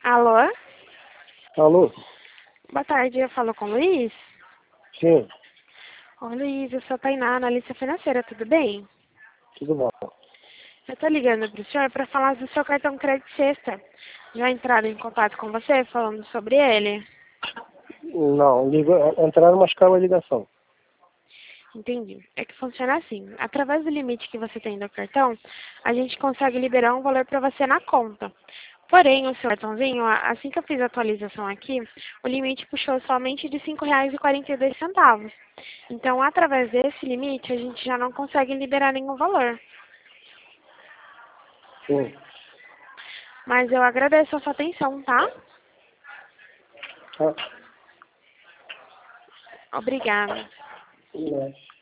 Alô? Alô? Boa tarde, eu falo com o Luiz. Sim, Oi, Luiz, eu sou a Tainá, analista financeira, tudo bem? tudo bom. Eu tô ligando pro senhor para falar do seu cartão crédito sexta. Já entraram em contato com você falando sobre ele? Não, entraram, mas caiu a ligação. Entendi. É que funciona assim. Através do limite que você tem do cartão, a gente consegue liberar um valor para você na conta. Porém, o seu cartãozinho, assim que eu fiz a atualização aqui, o limite puxou somente de R$ 5,42. Então, através desse limite, a gente já não consegue liberar nenhum valor. Sim. Mas eu agradeço a sua atenção, tá? Ah, Obrigada. né.